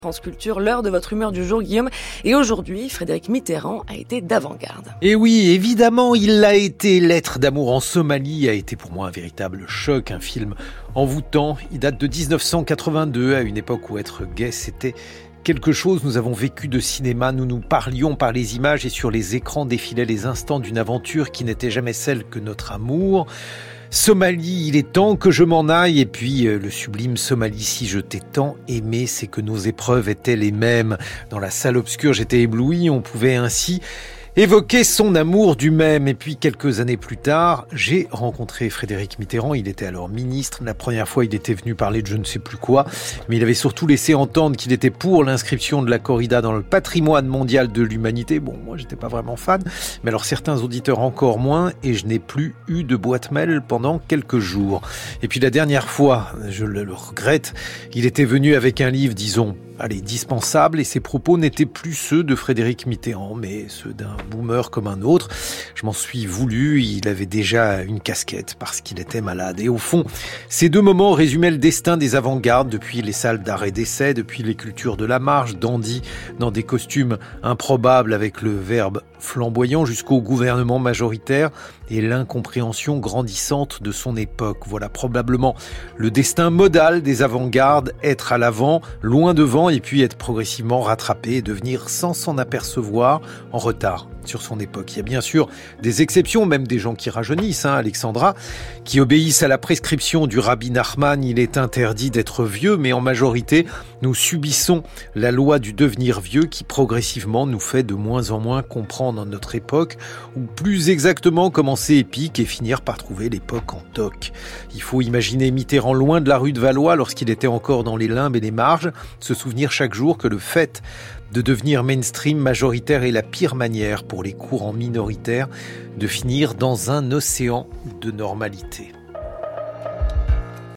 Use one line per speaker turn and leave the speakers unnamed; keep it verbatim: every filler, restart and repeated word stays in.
France Culture, l'heure de votre humeur du jour, Guillaume. Et aujourd'hui, Frédéric Mitterrand a été d'avant-garde.
Et oui, évidemment, il l'a été. Lettre d'amour en Somalie a été pour moi un véritable choc, un film envoûtant. Il date de dix-neuf cent quatre-vingt-deux, à une époque où être gay, c'était quelque chose. Nous avons vécu de cinéma, nous nous parlions par les images et sur les écrans défilaient les instants d'une aventure qui n'était jamais celle que notre amour. Somalie, il est temps que je m'en aille. Et puis, euh, le sublime Somalie, si je t'ai tant aimé, c'est que nos épreuves étaient les mêmes. Dans la salle obscure, j'étais ébloui. On pouvait ainsi évoquer son amour du même. Et puis, quelques années plus tard, j'ai rencontré Frédéric Mitterrand. Il était alors ministre. La première fois, il était venu parler de je ne sais plus quoi. Mais il avait surtout laissé entendre qu'il était pour l'inscription de la corrida dans le patrimoine mondial de l'humanité. Bon, moi, j'étais pas vraiment fan. Mais alors, certains auditeurs encore moins. Et je n'ai plus eu de boîte mail pendant quelques jours. Et puis, la dernière fois, je le, le regrette, il était venu avec un livre, disons, allez, dispensable, et ses propos n'étaient plus ceux de Frédéric Mitterrand, mais ceux d'un boomer comme un autre. Je m'en suis voulu, il avait déjà une casquette parce qu'il était malade. Et au fond, ces deux moments résumaient le destin des avant-gardes, depuis les salles d'arrêt d'essai, depuis les cultures de la marche, dandy dans des costumes improbables avec le verbe flamboyant, jusqu'au gouvernement majoritaire et l'incompréhension grandissante de son époque. Voilà probablement le destin modal des avant-gardes, être à l'avant, loin devant, et puis être progressivement rattrapé et devenir, sans s'en apercevoir, en retard sur son époque. Il y a bien sûr des exceptions, même des gens qui rajeunissent, hein, Alexandra, qui obéissent à la prescription du rabbi Nachman. Il est interdit d'être vieux, mais en majorité, nous subissons la loi du devenir vieux qui progressivement nous fait de moins en moins comprendre notre époque, ou plus exactement commencer épique et finir par trouver l'époque en toc. Il faut imaginer Mitterrand loin de la rue de Valois lorsqu'il était encore dans les limbes et les marges, se souvenir chaque jour que le fait de devenir mainstream majoritaire est la pire manière pour les courants minoritaires de finir dans un océan de normalité.